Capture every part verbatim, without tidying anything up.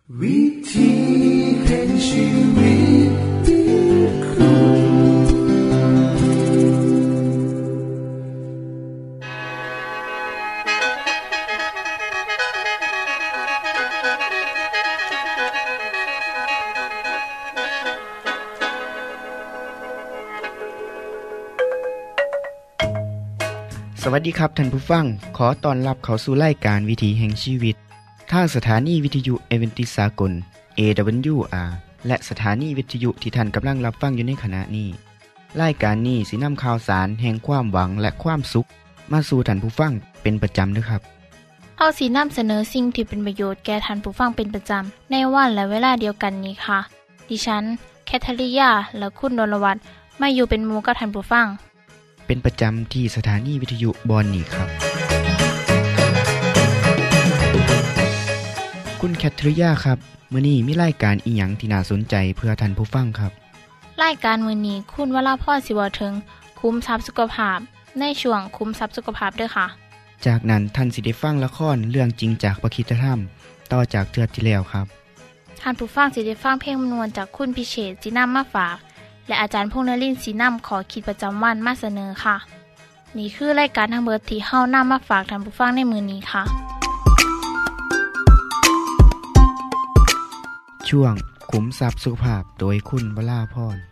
วิธีแห่งชีวิตติดคุกสวัสดีครับท่านผู้ฟังขอต้อนรับเข้าสู่รายการวิถีแห่งชีวิตทางสถานีวิทยุเอเวนติสากล เอ ดับเบิลยู อาร์ และสถานีวิทยุที่ท่านกำลังรับฟังอยู่ในขณะนี้รายการนี้สินำข่าวสารแห่งความหวังและความสุขมาสู่ท่านผู้ฟังเป็นประจำด้วยครับเฮาสินำเสนอสิ่งที่เป็นประโยชน์แก่ท่านผู้ฟังเป็นประจำในวันและเวลาเดียวกันนี้ค่ะดิฉันแคทริยาและคุณดลวัฒน์มาอยู่เป็นหมู่กับท่านผู้ฟังเป็นประจำที่สถานีวิทยุบอนนี่ครับคุณแคทริยาครับมื้อนี้มีรายการอีหยังที่น่าสนใจเพื่อท่านผู้ฟังครับรายการมื้อนี้คุณวราพรสิเว้าถึงคุ้มทรัพย์สุขภาพในช่วงคุ้มทรัพย์สุขภาพเด้อค่ะจากนั้นท่านสิได้ฟังละครเรื่องจริงจากพระคริสตธรรมต่อจากเทื่อที่แล้วครับท่านผู้ฟังสิได้ฟังเพลงมนวนจากคุณพิเชษฐ์สินำมาฝากและอาจารย์พงษ์นฤมลศรีนำขอคิดประจำวันมาเสนอค่ะนี่คือรายการทั้งเบิดที่เฮานำมาฝากท่านผู้ฟังในมื้อนี้ค่ะช่วงขุมทรัพย์สุขภาพโดยคุณวราพร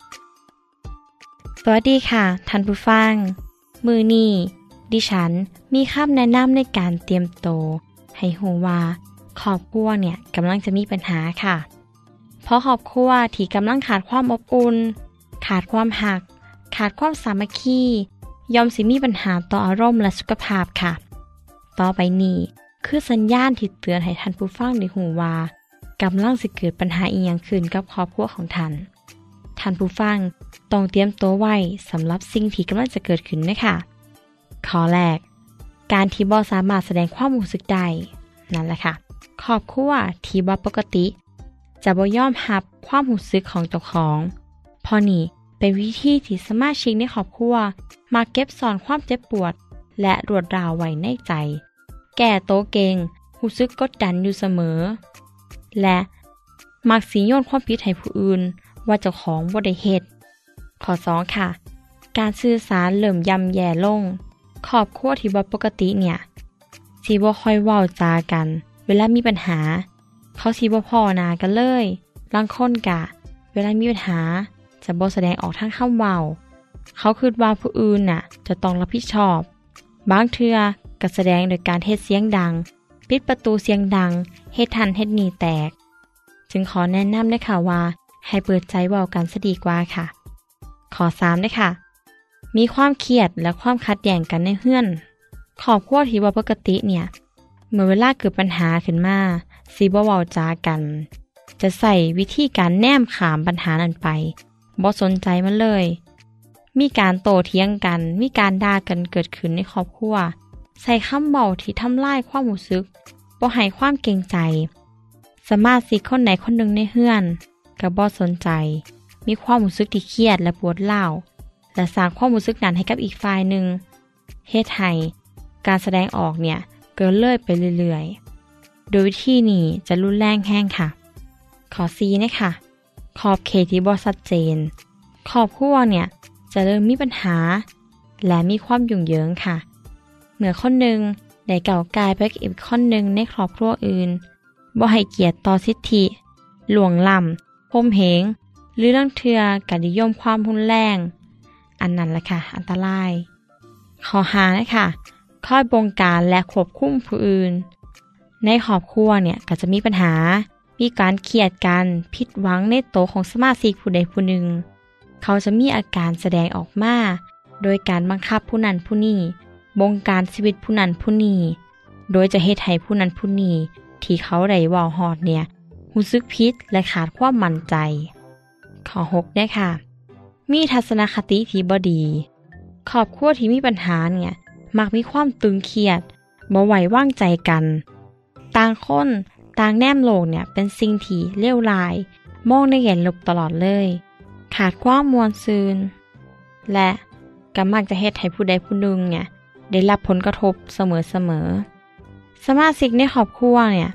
สวัสดีค่ะท่านผู้ฟังมื้อนี้ดิฉันมีคำแนะนำในการเตรียมโตวให้ฮู้ว่าครอบครัวเนี่ยกำลังจะมีปัญหาค่ะเพราะครอบครัวที่กำลังขาดความอบอุ่นขาดความหักขาดความสามัคคีย่อมสิมีปัญหาต่ออารมณ์และสุขภาพค่ะต่อไปนี้คือสัญญาณที่เตือนให้ท่านผู้ฟังได้รู้ว่ากำลังสิเกิดปัญหาอีหยังขึ้นกับครอบครัวของท่านท่านผู้ฟังต้องเตรียมตัวไว้สำหรับสิ่งที่กำลังจะเกิดขึ้นนะคะข้อแรกการที่บ่สามารถแสดงความรู้สึกได้นั่นแหละค่ะครอบครัวที่บ่ปกติจะบ่ยอมรับความรู้สึกของเจ้าของเพราะนี่เป็นวิธีที่สมาชิกในครอบครัวมาเก็บซ่อนความเจ็บปวดและรวดราวไว้ในใจแก่โตเก่งรู้สึกกดดันอยู่เสมอและมักสิโยนความผิดให้ผู้อื่นว่าเจ้าของบ่ได้เฮ็ดข้อสองค่ะการสื่อสารเริ่มย่ำแย่ลงครอบครัวที่บ่ปกติเนี่ยสิบ่ค่อยเว้าจากันเวลามีปัญหาเขาสิบ่พ้อหน้ากันเลยบางคนกะเวลามีปัญหาจะบ่แสดงออกทางคำเว้าเขาคิดว่าผู้อื่นน่ะจะต้องรับผิดชอบบางเทื่อก็แสดงโดยการเฮ็ดเสียงดังปิดประตูเสียงดังเฮ็ดทันเฮ็ดนี่แตกจึงขอแนะนำด้วยค่ะว่าให้เปิดใจเว้ากันซะดีกว่าค่ะข้อสามด้วยค่ะมีความเครียดและความขัดแย้งกันในเฮือนครอบครัวที่บ่ปกติเนี่ยเมื่อเวลาเกิดปัญหาขึ้นมาสิบ่เว้าจากันจะใส่วิธีการแนมขามปัญหานั้นไปบ่สนใจมันเลยมีการโต้เถียงกันมีการด่ากันเกิดขึ้นในครอบครัวใส่คำเว้าที่ทำลายความรู้สึกบ่ให้ความเกรงใจสมาชิกคนไหนคนหนึ่งในเฮือนก็บ่สนใจมีความรู้สึกที่เครียดและปวดร้าวและสร้างความรู้สึกนั้นให้กับอีกฝ่ายหนึ่งเฮ็ดให้การแสดงออกเนี่ยเกินเลยไปเรื่อยๆโดยวิธีนี้จะรุนแรงแห้งค่ะข้อสี่นะคะขอบเขตที่บ่ชัดเจนครอบครัวเนี่ยจะเริ่มมีปัญหาและมีความยุ่งเหยิงค่ะเมื่อคนหนึ่งได้ก้าวกายไปกับอีกคนหนึ่งในครอบครัวอื่นบ่ให้เกียรติต่อสิทธิหลวงล้ำข่มเหงหรือเรื่องเทื่อการนิยมความรุนแรงอันนั้นแหละค่ะอันตรายข้อห้านะคะคอยบงการและควบคุมผู้อื่นในครอบครัวเนี่ยก็จะมีปัญหามีการเครียดกันผิดหวังในโตวของสมาชิกผู้ใดผู้หนึ่งเขาจะมีอาการแสดงออกมาโดยการบังคับผู้นั้นผู้นี้บงการชีวิตผู้นั้นผู้นี้โดยจะเฮ็ดให้ผู้นั้นผู้นี้ที่เขาได้เว้าฮอดเนี่ยรู้สึกผิดและขาดความมั่นใจข้อหกเนี่ยค่ะมีทัศนคติที่บ่ดีครอบครัวที่มีปัญหาเนี่ยมักมีความตึงเครียดบ่ไว้วางใจกันต่างคนต่างแนมโลกเนี่ยเป็นสิ่งที่เลวร้ายมองในแง่ลบตลอดเลยขาดความม่วนซื่นและก็มักจะเฮ็ดให้ผู้ใดผู้หนึ่งเนี่ยได้รับผลกระทบเสมอๆสมาชิกในครอบครัวเนี่ย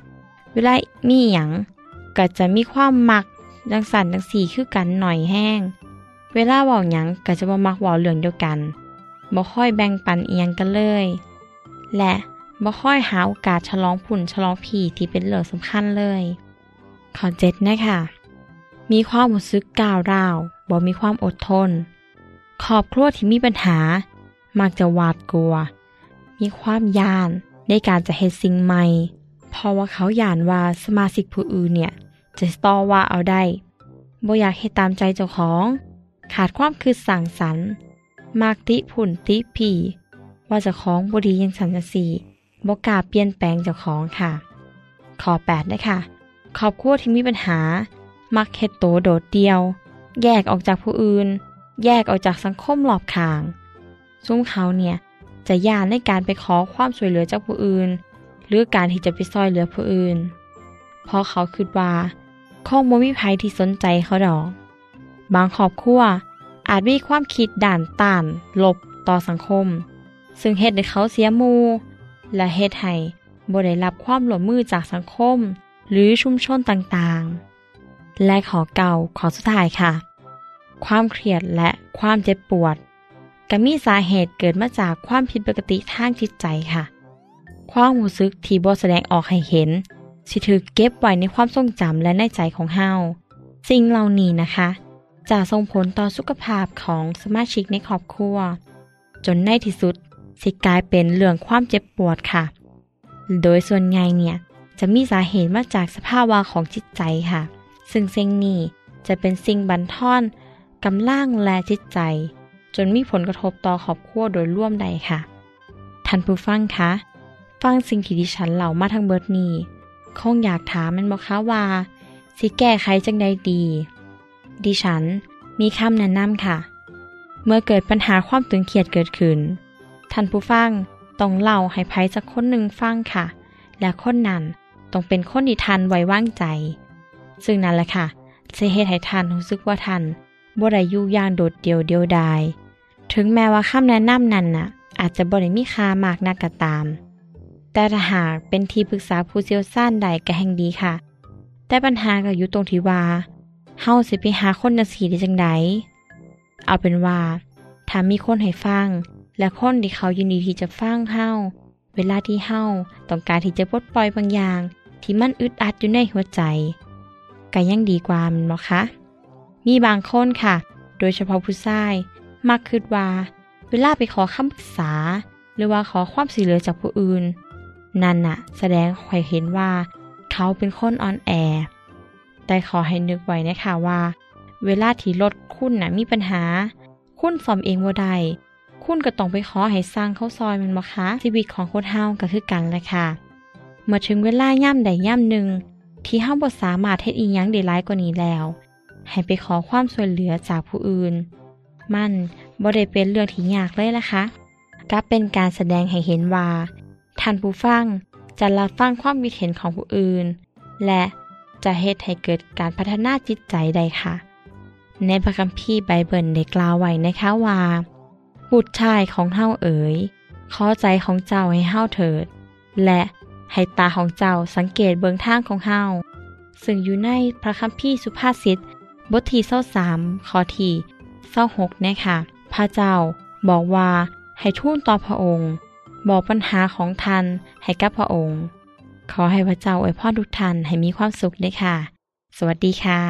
เวลามีหยังก็จะมีความมักจังสั่นจังสี่คือกันหน่อยแห้งเวลาเว้าหยังก็จะบ่มักเว้าเรื่องเดียวกันบ่ค่อยแบ่งปันอีหยังกันเลยและบ่ค่อยหาโอกาสฉลองผุ่นฉลองผีที่เป็นเรื่องสำคัญเลยข้อเจ็ดนะคะมีความรู้สึกก้าวร้าวบ่มีความอดทนครอบครัวที่มีปัญหามักจะหวาดกลัวมีความย้านในการจะเฮ็ดสิ่งใหม่เพราะว่าเขาย้านว่าสมาชิกผู้อื่นเนี่ยจะต่อว่าเอาได้บ่อยากเฮ็ดตามใจเจ้าของขาดความคิดสร้างสรรค์มักติผุ่นติผีว่าเจ้าของบ่ดีจังซั่นจังซี่บ่กล้าเปลี่ยนแปลงเจ้าของค่ะข้อแปดนะคะครอบครัวที่มีปัญหามักเฮ็ดโตโดดเดี่ยวแยกออกจากผู้อื่นแยกออกจากสังคมรอบข้างซุ่มเขาเนี่ยจะย่านในการไปขอความช่วยเหลือจากผู้อื่นหรือการที่จะไปซอยเหลือผู้อื่นเพราะเขาคิดว่าคงบ่มีใครที่สนใจเขาดอกบางครอบครัวอาจมีความคิดด่านต้านลบต่อสังคมซึ่งเฮ็ดให้เขาเสียหมู่และเฮ็ดให้บ่ได้รับความร่วมมือจากสังคมหรือชุมชนต่างๆและข้อเก้าข้อสุดท้ายค่ะความเครียดและความเจ็บปวดก็มีสาเหตุเกิดมาจากความผิดปกติทางจิตใจค่ะความรู้สึกที่บ่แสดงออกให้เห็นสิถูกเก็บไว้ในความทรงจำและในใจของเฮาสิ่งเหล่านี้นะคะจะส่งผลต่อสุขภาพของสมาชิกในครอบครัวจนในที่สุดสิกลายเป็นเรื่องความเจ็บปวดค่ะโดยส่วนใหญ่เนี่ยจะมีสาเหตุมาจากสภาวะของจิตใจค่ะซึ่งสิ่งนี้จะเป็นสิ่งบั่นทอนกำลังและจิตใจจนมีผลกระทบต่อครอบครัวโดยร่วมใดค่ะท่านผู้ฟังคะฟังสิ่งที่ดิฉันเล่ามาทั้งเบิดนี้คงอยากถามแม่นบ่คะว่าสิแก้ไขจังใดดีดิฉันมีคำแนะนำค่ะเมื่อเกิดปัญหาความตึงเครียดเกิดขึ้นท่านผู้ฟังต้องเล่าให้ไผสักคนหนึ่งฟังค่ะและคนนั้นต้องเป็นคนที่ท่านไว้วางใจซึ่งนั่นแหละค่ะจะเฮ็ดให้ท่านรู้สึกว่าท่านบ่ได้อยู่อย่างโดดเดี่ยวเดียวดายถึงแม้ว่าคำแนะนำนั้นน่ะอาจจะบ่ได้มีค่ามากนักก็ตามแต่ถ้าหากเป็นที่ปรึกษาผู้เชี่ยวชาญใดก็แห่งดีค่ะแต่ปัญหาก็อยู่ตรงที่ว่าเฮาสิไปหาคนจังซี่ได้จังไดเอาเป็นว่าถ้ามีคนให้ฟังและคนที่เขายินดีที่จะฟังเฮาเวลาที่เฮาต้องการที่จะปลดปล่อยบางอย่างที่มันอึดอัดอยู่ในหัวใจก็ยังดีกว่าแม่นบ่คะมีบางคนค่ะโดยเฉพาะผู้ชายมักคิดว่าเวลาไปขอคำปรึกษาหรือว่าขอความช่วยเหลือจากผู้อื่นนั่นน่ะแสดงให้เห็นว่าเขาเป็นคนอ่อนแอแต่ขอให้นึกไว้นะคะว่าเวลาที่รถคุณน่ะมีปัญหาคุณซ่อมเองบ่ได้คุณก็ต้องไปขอให้สร้างเขาซอยแม่นบ่คะชีวิตของคนเฮาก็คือกันแหละค่ะเมื่อถึงเวลาย่ำใดย่ำหนึ่งที่เฮาบ่สามารถเฮ็ดอีหยังได้หลายกว่านี้แล้วให้ไปขอความช่วยเหลือจากผู้อื่นมันบ่ได้เป็นเรื่องที่ยากเลยล่ะค่ะกลับเป็นการแสดงให้เห็นว่าท่านผู้ฟังจะรับฟังความคิดเห็นของผู้อื่นและจะเฮ็ดให้เกิดการพัฒนาจิตใจได้ค่ะในพระคัมภีร์ไบเบิลได้กล่าวไว้นะคะว่าบุตรชายของเฮาเอ๋ยขอใจของเจ้าให้เฮาเถิดและให้ตาของเจ้าสังเกตเบิ่งทางของเฮาซึ่งอยู่ในพระคัมภีร์สุภาษิตบทที่ยี่สิบสามข้อที่ยี่สิบหกนะคะพระเจ้าบอกว่าให้ทูลต่อพระองค์บอกปัญหาของท่านให้กับพระองค์ขอให้พระเจ้าอวยพรทุกท่านให้มีความสุขด้วยค่ะสวัสดีค่ะ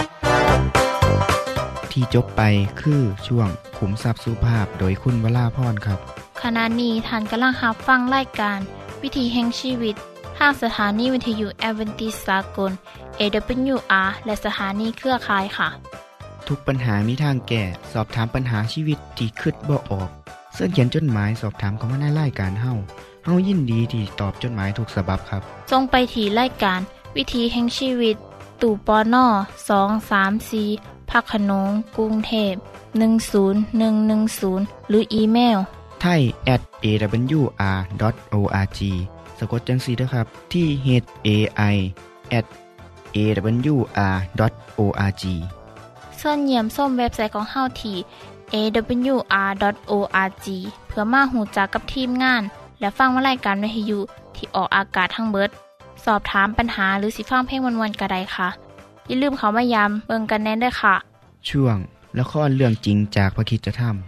ที่จบไปคือช่วงขุมทรัพย์สุภาพโดยคุณวราพรครับขณะนี้ท่านกำลังรับฟังรายการวิถีแห่งชีวิตทางสถานีวิทยุแอดเวนทิสต์สากล เอ ดับเบิลยู อาร์ และสถานีเครือข่ายค่ะทุกปัญหามีทางแก้สอบถามปัญหาชีวิตที่คิดบ่ออกเสื้อเขียนจดหมายสอบถามเข้ามาในรายการเฮาเฮายินดีที่ตอบจดหมายทุกฉบับครับส่งไปที่รายการวิถีแห่งชีวิตตู้ปนสอง สาม สี่พระโขนงกรุงเทพหนึ่งศูนย์หนึ่งหนึ่งศูนย์หรืออีเมลไทย แอท เอ ดับเบิลยู อาร์ ดอท โอ อาร์ จี สะกดจังซี่เด้อครับที่ เอช เอ ไอ แอท เอ ดับเบิลยู อาร์ ดอท โอ อาร์ จีเชิญเยี่ยมชมเว็บไซต์ของเฮาที่ เอ ดับเบิลยู อาร์ ดอท โอ อาร์ จี เพื่อมาฮู้จักกับทีมงานและฟังรายการวิทยุที่ออกอากาศทั้งเบิดสอบถามปัญหาหรือสิฟังเพลงม่วนๆก็ได้ค่ะอย่าลืมเข้ามาย้ำเบิ่งกันแน่นด้วยค่ะช่วงละครเรื่องจริงจากพระคริสตธรรม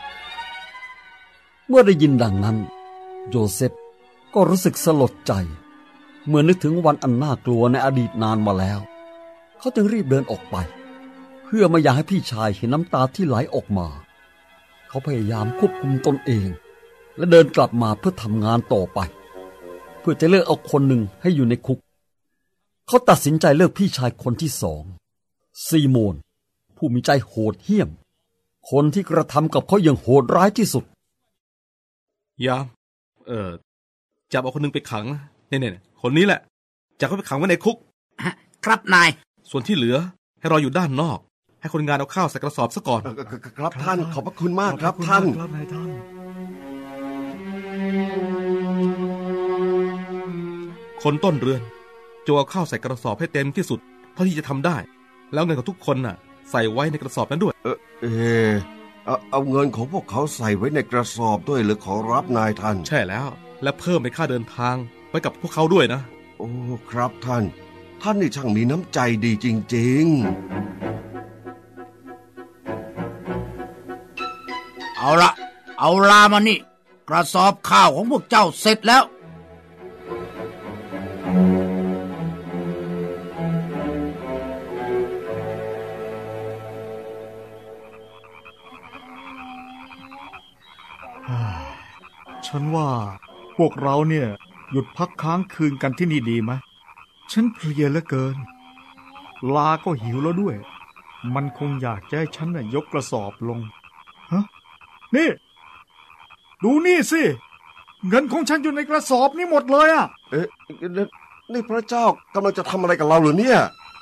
เมื่อได้ยินดังนั้นโยเซฟก็รู้สึกสลดใจเมื่อนึกถึงวันอันน่ากลัวในอดีตนานมาแล้วเขาจึงรีบเดินออกไปเพื่อไม่อยากให้พี่ชายเห็นน้ำตาที่ไหลออกมาเขาพยายามควบคุมตนเองและเดินกลับมาเพื่อทำงานต่อไปเพื่อจะเลือกเอาคนหนึ่งให้อยู่ในคุกเขาตัดสินใจเลือกพี่ชายคนที่สองซีโมนผู้มีใจโหดเหี้ยมคนที่กระทำกับเขาอย่างโหดร้ายที่สุดยามเอ่อจับเอาคนนึงไปขังเนี่ยๆคนนี้แหละจับเขาไปขังไว้ในคุกครับนายส่วนที่เหลือให้รออยู่ด้านนอกให้คนงานเอาข้าวใส่กระสอบซะก่อนครับท่านขอบพระคุณมากครับท่านครับนายท่านคนต้นเรือนจงเอาข้าวใส่กระสอบให้เต็มที่สุดเท่าที่จะทำได้แล้วเงินของทุกคนน่ะใส่ไว้ในกระสอบนั้นด้วยเออเออเอาเอาเงินของพวกเขาใส่ไว้ในกระสอบด้วยหรือขอรับนายท่านใช่แล้วและเพิ่มในค่าเดินทางไว้กับพวกเขาด้วยนะโอ้ครับท่านท่านนี่ช่างมีน้ำใจดีจริงๆเอาละเอาลามานี่กระสอบข้าวของพวกเจ้าเสร็จแล้วฉันว่าพวกเราเนี่ยหยุดพักค้างคืนกันที่นี่ดีไหมฉันเพลียเหลือเกินลาก็หิวแล้วด้วยมันคงอยากจะให้ฉันน่ะยกกระสอบลงฮะนี่ดูนี่สิเงินของฉันอยู่ในกระสอบนี่หมดเลยอ่ะเอ๊ะนี่พระเจ้ากำลังจะทำอะไรกับเราหรือเนี่ย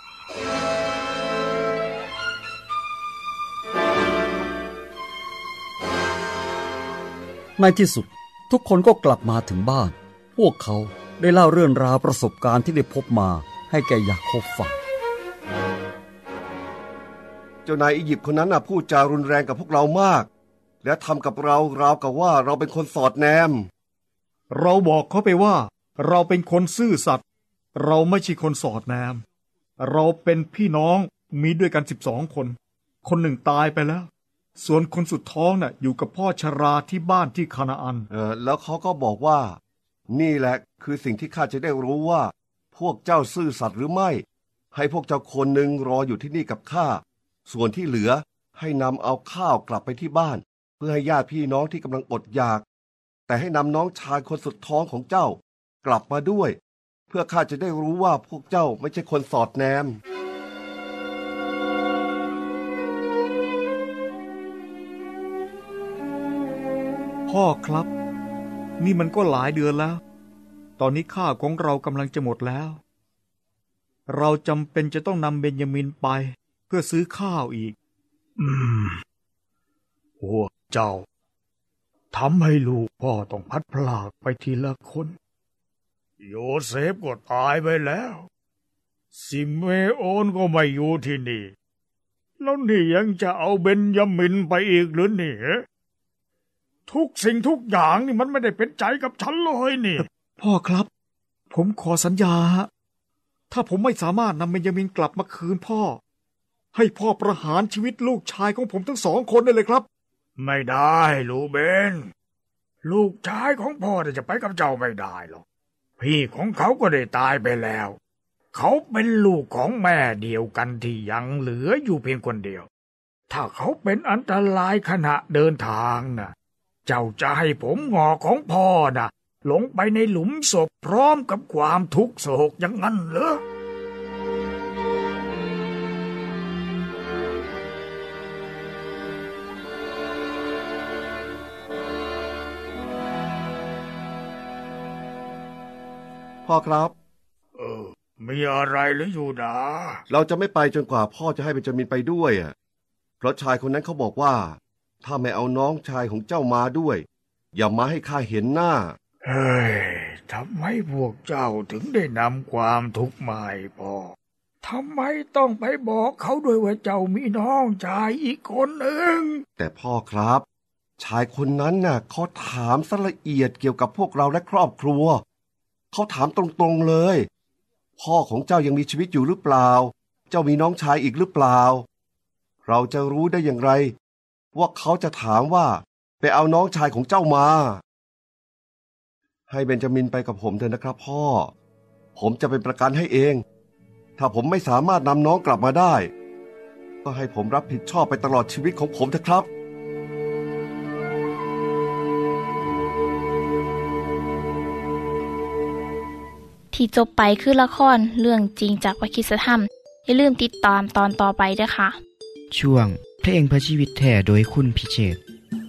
ในที่สุดทุกคนก็กลับมาถึงบ้านพวกเขาได้เล่าเรื่องราวประสบการณ์ที่ได้พบมาให้แก่ยาโคบฟังเจ้านายอียิปต์คนนั้นน่ะพูดจารุนแรงกับพวกเรามากและทำกับเราราวกับว่าเราเป็นคนสอดแนมเราบอกเขาไปว่าเราเป็นคนซื่อสัตย์เราไม่ใช่คนสอดแนมเราเป็นพี่น้องมีด้วยกันสิบสองคนคนหนึ่งตายไปแล้วส่วนคนสุดท้องน่ะอยู่กับพ่อชราที่บ้านที่คานาอันเออแล้วเขาก็บอกว่านี่แหละคือสิ่งที่ข้าจะได้รู้ว่าพวกเจ้าซื่อสัตย์หรือไม่ให้พวกเจ้าคนหนึ่งรออยู่ที่นี่กับข้าส่วนที่เหลือให้นำเอาข้าวกลับไปที่บ้านเพื่อให้ญาติพี่น้องที่กำลังอดอยากแต่ให้นำน้องชายคนสุดท้องของเจ้ากลับมาด้วยเพื่อข้าจะได้รู้ว่าพวกเจ้าไม่ใช่คนสอดแนมพ่อครับนี่มันก็หลายเดือนแล้วตอนนี้ข้าวของเรากำลังจะหมดแล้วเราจำเป็นจะต้องนำเบนยามินไปเพื่อซื้อข้าวอีกอืมพวกเจ้าทำให้ลูกพ่อต้องพัดพลากไปทีละคนโยเซฟก็ตายไปแล้วซิเมโอนก็ไม่อยู่ที่นี่แล้วนี่ยังจะเอาเบนยามินไปอีกหรือนี่ทุกสิ่งทุกอย่างนี่มันไม่ได้เป็นใจกับฉันเลยนี่พ่อครับผมขอสัญญาถ้าผมไม่สามารถนำเบนยามินกลับมาคืนพ่อให้พ่อประหารชีวิตลูกชายของผมทั้งสองคนได้เลยครับไม่ได้ลูกเบนลูกชายของพ่อจะไปกับเจ้าไม่ได้หรอกพี่ของเขาก็ได้ตายไปแล้วเขาเป็นลูกของแม่เดียวกันที่ยังเหลืออยู่เพียงคนเดียวถ้าเขาเป็นอันตรายขณะเดินทางน่ะเจ้าจะให้ผมงอของพ่อน่ะลงไปในหลุมศพพร้อมกับความทุกข์โศกอย่างนั้นเหรอพ่อครับเออมีอะไรหรือยูดาเราจะไม่ไปจนกว่าพ่อจะให้เบนจามินไปด้วยอ่ะเพราะชายคนนั้นเขาบอกว่าถ้าไม่เอาน้องชายของเจ้ามาด้วยอย่ามาให้ข้าเห็นหน้าเฮ้ยทำไมพวกเจ้าถึงได้นำความทุกข์มาให้พ่อทำไมต้องไปบอกเขาด้วยว่าเจ้ามีน้องชายอีกคนหนึ่งแต่พ่อครับชายคนนั้นน่ะเขาถามละเอียดเกี่ยวกับพวกเราและครอบครัวเขาถามตรงๆเลยพ่อของเจ้ายังมีชีวิตอยู่หรือเปล่าเจ้ามีน้องชายอีกหรือเปล่าเราจะรู้ได้อย่างไรว่าเขาจะถามว่าไปเอาน้องชายของเจ้ามาให้เบนจามินไปกับผมเถอะนะครับพ่อผมจะเป็นประกันให้เองถ้าผมไม่สามารถนำน้องกลับมาได้ก็ให้ผมรับผิดชอบไปตลอดชีวิตของผมเถอะครับที่จบไปคือละครเรื่องจริงจากวคิสธรรมอย่าลืมติดตามตอนต่อไปด้วยค่ะช่วงเพลงเพื่อชีวิตแท้โดยคุณพิเชษฐ์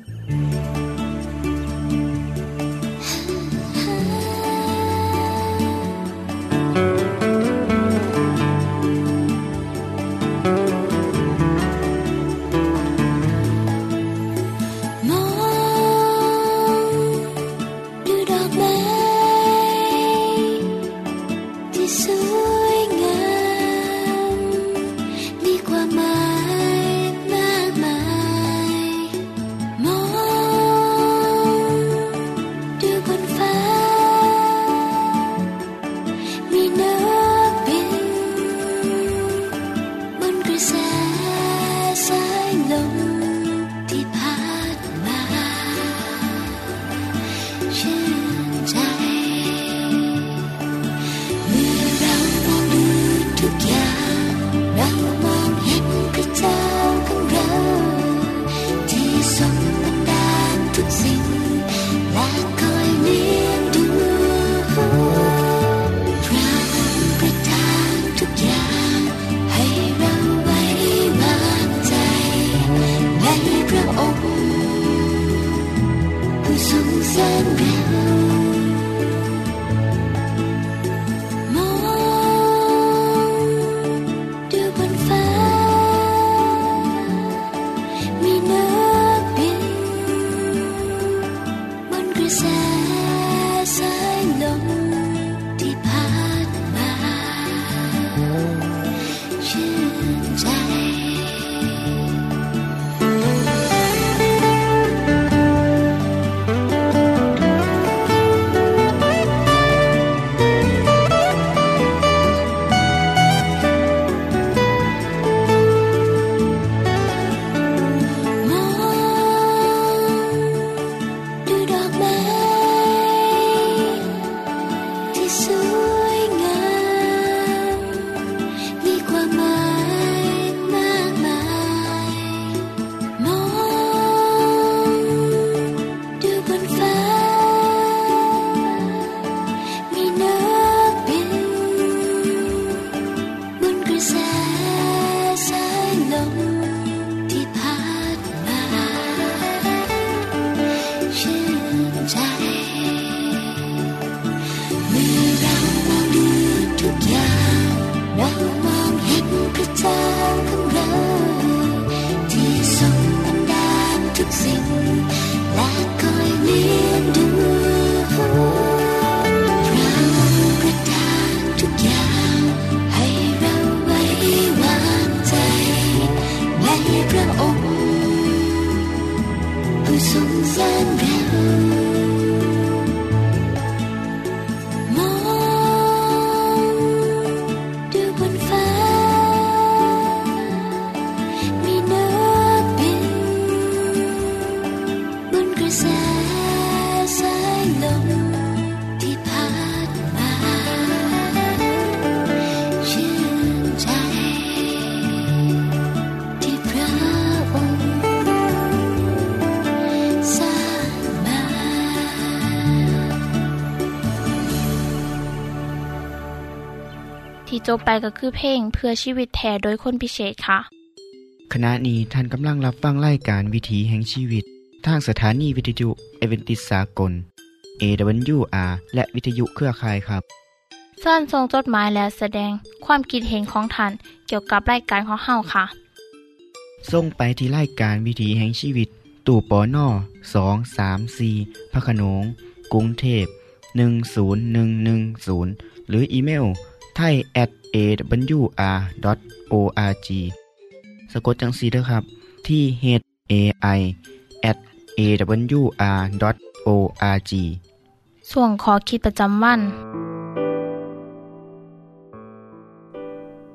ที่จบไปก็คือเพลงเพื่อชีวิตแท้โดยคนพิเศษค่ะขณะนี้ท่านกำลังรับฟังรายการวิถีแห่งชีวิตทางสถานีวิทยุเอเวนติสากล เอ ดับเบิลยู อาร์ และวิทยุเครือข่ายครับเชิญส่งจดหมายและแสดงความคิดเห็นของท่านเกี่ยวกับรายการของเฮาค่ะส่งไปที่รายการวิถีแห่งชีวิตตู้ปนสอง สาม สี่พระโขนงกรุงเทพหนึ่งศูนย์หนึ่งหนึ่งศูนย์หรืออีเมลไทย แอท เอ ดับเบิลยู อาร์ ดอท โอ อาร์ จี สะกดจังซี่เด้อครับที่ เอช เอ ไอ แอท เอ ดับเบิลยู อาร์ ดอท โอ อาร์ จีส่วนขอคิดประจำวัน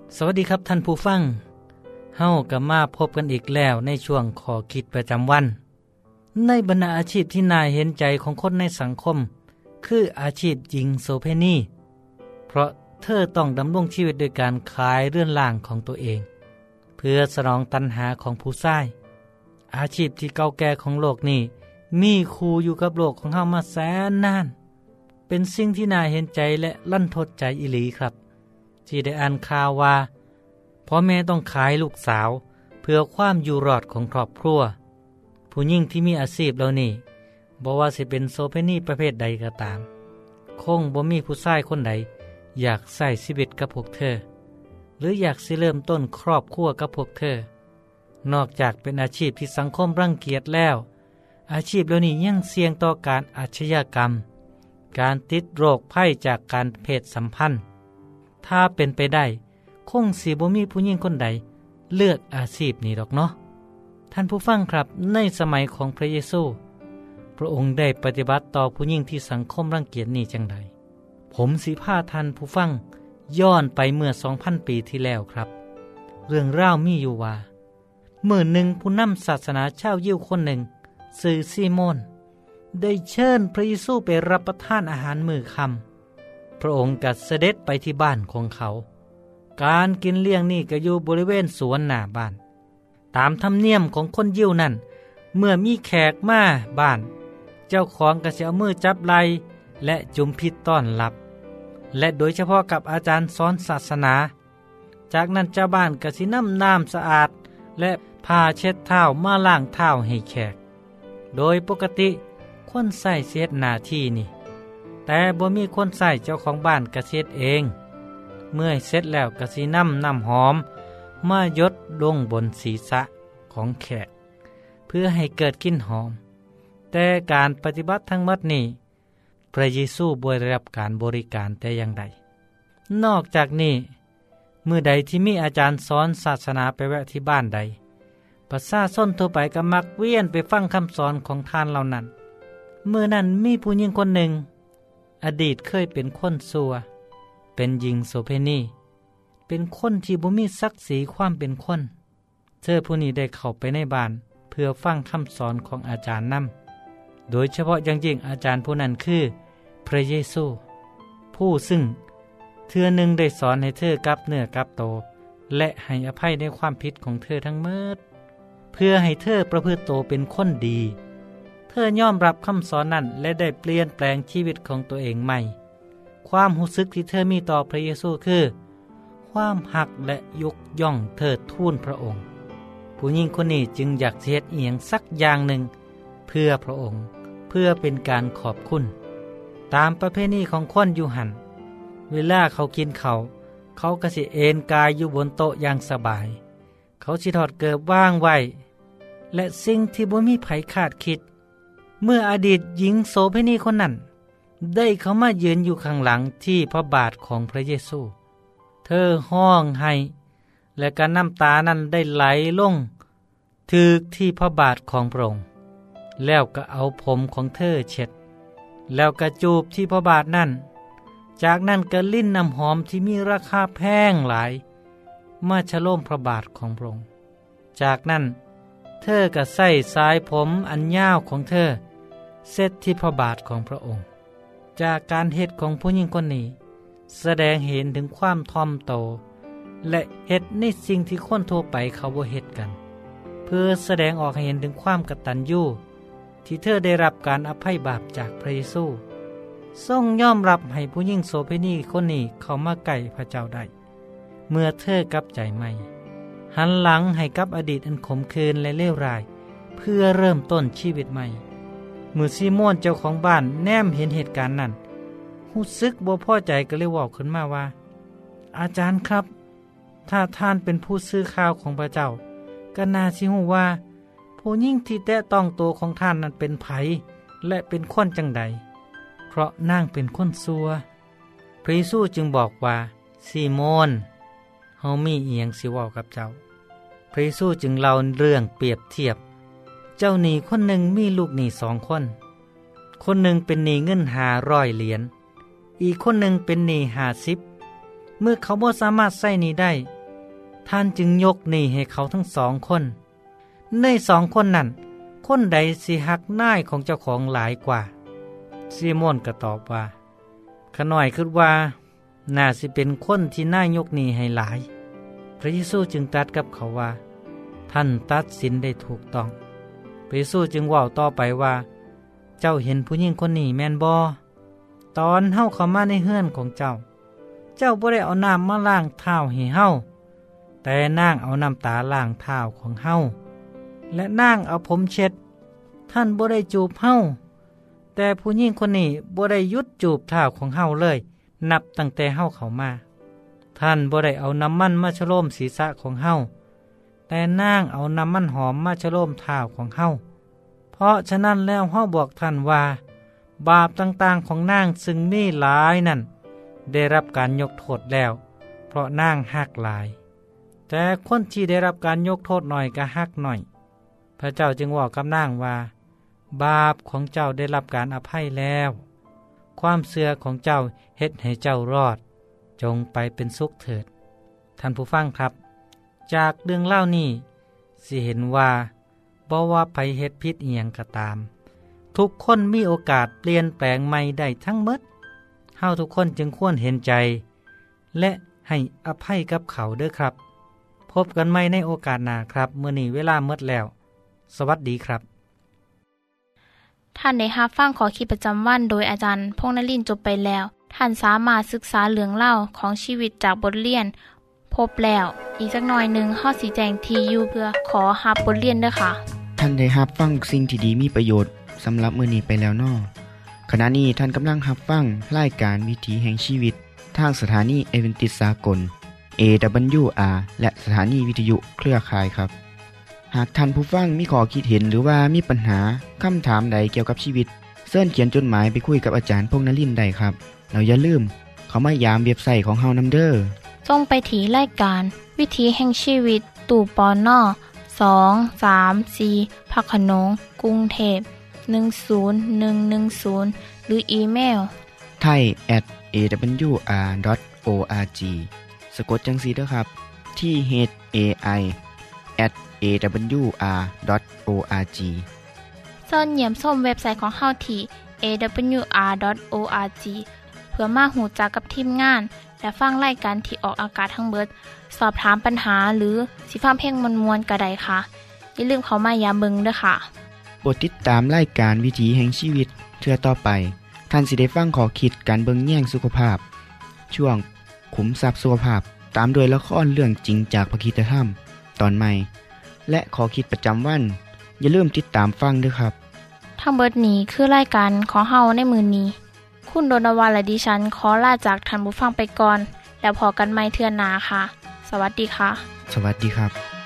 สวัสดีครับท่านผู้ฟังเฮากับมาพบกันอีกแล้วในช่วงขอคิดประจำวันในบรรดาอาชีพที่น่าเห็นใจของคนในสังคมคืออาชีพหญิงโสเภณีเพราะเธอต้องดำรงชีวิตโดยการขายเรือนร่างของตัวเองเพื่อสนองตัณหาของผู้ชายอาชีพที่เก่าแก่ของโลกนี้มีคู่อยู่กับโลกของเฮามาแสนนานเป็นสิ่งที่น่าเห็นใจและลั่นทดใจอีหลีครับที่ได้อ่านข่าวว่าพ่อแม่ต้องขายลูกสาวเพื่อความอยู่รอดของครอบครัวผู้หญิงที่มีอาชีพเหล่านี้บ่ว่าสิเป็นโสเภณีประเภทใดก็ตามคงบ่มีผู้ชายคนใดอยากใส่ชีวิตกับพวกเธอหรืออยากสิเริ่มต้นครอบครัวกับพวกเธอนอกจากเป็นอาชีพที่สังคมรังเกียจแล้วอาชีพเหล่านี้ยังเสี่ยงต่อการอาชญากรรมการติดโรคภัยจากการเพศสัมพันธ์ถ้าเป็นไปได้คงสิบ่มีผู้หญิงคนใดเลือกอาชีพนี้ดอกเนาะท่านผู้ฟังครับในสมัยของพระเยซูพระองค์ได้ปฏิบัติต่อผู้หญิงที่สังคมรังเกียจนี้จังใดผมสิพาท่านผู้ฟังย้อนไปเมื่อ สองพัน ปีที่แล้วครับเรื่องราวมีอยู่ว่าเมื่อหนึ่งผู้นำศาสนาชาวยิวคนหนึ่งชื่อซีโมนได้เชิญพระเยซูไปรับประทานอาหารมื้อค่ำพระองค์ก็เสด็จไปที่บ้านของเขาการกินเลี้ยงนี่ก็อยู่บริเวณสวนหน้าบ้านตามธรรมเนียมของคนยิวนั่นเมื่อมีแขกมาบ้านเจ้าของก็จะเอามือจับไหล่และจุมพิษต้อนรับและโดยเฉพาะกับอาจารย์สอนศาสนาจากนั้นเจ้าบ้านก็สินำน้ำสะอาดและผ้าเช็ดเท้ามาล้างเท้าให้แขกโดยปกติคนใส่เสียดหน้าที่นี่แต่บ่มีคนใส่เจ้าของบ้านก็เช็ดเองเมื่อเสร็จแล้วก็สินำน้ำหอมมาหยดลงบนศีรษะของแขกเพื่อให้เกิดกลิ่นหอมแต่การปฏิบัติทั้งหมดนี้พระเยซูบ่ได้รับการบริการแต่อย่างใดนอกจากนี้เมื่อใดที่มีอาจารย์สอนศาสนาไปแวะที่บ้านใดประชาชนทั่วไปก็มักเวียนไปฟังคำสอนของท่านเหล่านั้นเมื่อนั้นมีผู้หญิงคนหนึ่งอดีตเคยเป็นคนซัวเป็นหญิงโสเภณีเป็นคนที่บ่มีศักดิ์ศรีความเป็นคนเธอผู้นี้ได้เข้าไปในบ้านเพื่อฟังคำสอนของอาจารย์นำโดยเฉพาะอย่างยิ่งอาจารย์ผู้นั้นคือพระเยซูผู้ซึ่งเทื่อหนึ่งได้สอนให้เธอกลับเนื้อกลับโตและให้อภัยในความผิดของเธอทั้งหมดเพื่อให้เธอประพฤติโตเป็นคนดีเธอยอมรับคำสอนนั้นและได้เปลี่ยนแปลงชีวิตของตัวเองใหม่ความรู้สึกที่เธอมีต่อพระเยซูคือความหักและยกย่องเทิดทูนพระองค์ผู้หญิงคนนี้จึงอยากเสียดเอียงสักอย่างหนึ่งเพื่อพระองค์เพื่อเป็นการขอบคุณตามประเพณีของคนอยู่หันเวลาเขากินเขาเขาก็สิเอนกายอยู่บนโต๊ะอย่างสบายเขาสิถอดเกิบว่างไว้และสิ่งที่บ่มีไผคาดคิดเมื่ออดีตหญิงโสเภณีคนนั้นได้เข้ามายืนอยู่ข้างหลังที่พระบาทของพระเยซูเธอห้องให้และการน้ำตานั้นได้ไหลลงถึกที่พระบาทของพระองค์แล้วก็เอาผมของเธอเช็ดแล้วก็จูบที่พระบาทนั่นจากนั้นก็ลิ้นน้ำหอมที่มีราคาแพงหลายมาฉโลมพระบาทของพระองค์จากนั้นเธอก็ใส่สายผมอันยาวของเธอเซตที่พระบาทของพระองค์จากการเฮ็ดของผู้หญิงคนนี้แสดงเห็นถึงความถ่อมโตและเฮ็ดในสิ่งที่คนทั่วไปเขาบ่เฮ็ดกันเพื่อแสดงออกให้เห็นถึงความกตัญญูที่เธอได้รับการอภัยบาปจากพระเยซูทรงยอมรับให้ผู้หญิงโสเภณีคนนี้เข้ามาใกล้พระเจ้าได้เมื่อเธอกลับใจใหม่หันหลังให้กับอดีตอันขมขื่นและเลวร้ายเพื่อเริ่มต้นชีวิตใหม่เมื่อซีโมนเจ้าของบ้านแนมเห็นเหตุการณ์นั้นรู้สึกบ่พอใจก็เลยบอกขึ้นมาว่าอาจารย์ครับถ้าท่านเป็นผู้ซื้อข้าวของพระเจ้าก็น่าสิฮู้ว่าผู้หญิงที่แตะต้องตัวของท่านนั้นเป็นไผและเป็นคนจังใดเพราะนางเป็นคนซัวพระเยซูจึงบอกว่าซีโมนเฮามีเอียงสิเว้ากับเจ้าพระเยซูจึงเล่าเรื่องเปรียบเทียบเจ้าหนี้คนหนึ่งมีลูกหนี้สองคนคนหนึ่งเป็นหนี้เงินห้าร้อยเหรียญอีกคนหนึ่งเป็นหนี้ห้าสิบเมื่อเขาบ่สามารถใช้หนี้ได้ท่านจึงยกหนี้ให้เขาทั้งสองคนในสองคนนั้นคนใดสิฮักนายของเจ้าของหลายกว่าซีโมนก็ตอบว่าขน้อยคิดว่าน่าสิเป็นคนที่น่ายกหนี้ให้หลายพระเยซูจึงตรัสกับเขาว่าท่านตัดสินได้ถูกต้องพระเยซูจึงว่าต่อไปว่าเจ้าเห็นผู้หญิงคนนี้แม่นบ่ตอนเฮาเข้ามาในเฮือนของเจ้าเจ้าบ่ได้เอาน้ำมาล้างเท้าให้เฮาแต่นางเอาน้ำตาล้างเท้าของเฮาและนางเอาผมเช็ดท่านบ่ได้จูบเฮาแต่ผู้หญิงคนนี้บ่ได้หยุดจูบเท้าของเฮาเลยนับตั้งแต่เฮาเข้ามาท่านบ่ได้เอาน้ำมันมาชโลมศีรษะของเฮาแต่นางเอาน้ำมันหอมมาชโลมเท้าของเฮาเพราะฉะนั้นแล้วเฮาบอกท่านว่าบาปต่างๆของนางซึ่งมีหลายนั่นได้รับการยกโทษแล้วเพราะนางฮักหลายแต่คนที่ได้รับการยกโทษหน่อยก็ฮักหน่อยพระเจ้าจึงบอกกับนางว่าบาปของเจ้าได้รับการอภัยแล้วความเชื่อของเจ้าเฮ็ดให้เจ้ารอดจงไปเป็นสุขเถิดท่านผู้ฟังครับจากเรื่องเล่านี้สิเห็นว่าบ่ว่าไปเฮ็ดผิดอีหยังก็ตามทุกคนมีโอกาสเปลี่ยนแปลงใหม่ได้ทั้งหมดเฮาทุกคนจึงควรเห็นใจและให้อภัยกับเขาเด้อครับพบกันใหม่ในโอกาสหน้าครับมื้อนี้เวลาหมดแล้วสวัสดีครับท่านได้รับฟังขอคิดประจำวันโดยอาจารย์พงษ์นฤมลจบไปแล้วท่านสามารถศึกษาเรื่องเล่าของชีวิตจากบทเรียนพบแล้วอีกสักหน่อยหนึ่งเฮาสิแจ้งที่อยู่เพื่อขอรับบทเรียนเด้อค่ะท่านได้รับฟังสิ่งที่ดีมีประโยชน์สำหรับมื้อนี้ไปแล้วน้อขณะนี้ท่านกำลังรับฟังรายการวิถีแห่งชีวิตทางสถานีเอเวนติสากล เอ ดับเบิลยู อาร์ และสถานีวิทยุเครือข่ายครับหากท่านผู้ฟังมีข้อคิดเห็นหรือว่ามีปัญหาคำถามใดเกี่ยวกับชีวิตเชิญเขียนจดหมายไปคุยกับอาจารย์พงษ์นฤมลได้ครับแล้วอย่าลืมเข้ามายามเว็บไซต์ของเฮานำเด้อส่งไปที่รายการวิถีแห่งชีวิตตู่ปนสอง สาม สี่พักขนงกรุงเทพหนึ่งศูนย์หนึ่งหนึ่งศูนย์หรืออีเมลไทย แอท เอ ดับเบิลยู อาร์ ดอท โอ อาร์ จี สะกดจังซี่เด้อครับที่ เอช เอ ไอ แอท เอ ดับเบิลยู อาร์ ดอท โอ อาร์ จีเชิญเยี่ยมชมเว็บไซต์ของเฮาที่ เอ ดับเบิลยู อาร์ ดอท โอ อาร์ จี เพื่อมาหูจักกับทีมงานและฟังรายการที่ออกอากาศทั้งเบิดสอบถามปัญหาหรือสิฟังเพลงมวลๆก็ได้ค่ะอย่าลืมเข้ามายามเบิ่งเด้อค่ะโปรดติดตามรายการวิถีแห่งชีวิตเทื่อต่อไปท่านสิได้ฟังข้อคิดการเบิ่งแย่งสุขภาพช่วงขุมทรัพย์สุขภาพตามโดยละครเรื่องจริงจากพระคริสตธรรมตอนใหม่และข้อคิดประจำวันอย่าลืมติดตามฟังด้วยครับทั้งเบิดนี้คือรายการของเฮาในมื้อนี้คุณโดนวาและดิฉันขอลาจากท่านผู้ฟังไปก่อนแล้วพอกันใหม่เทื่อหน้าค่ะสวัสดีค่ะสวัสดีครับ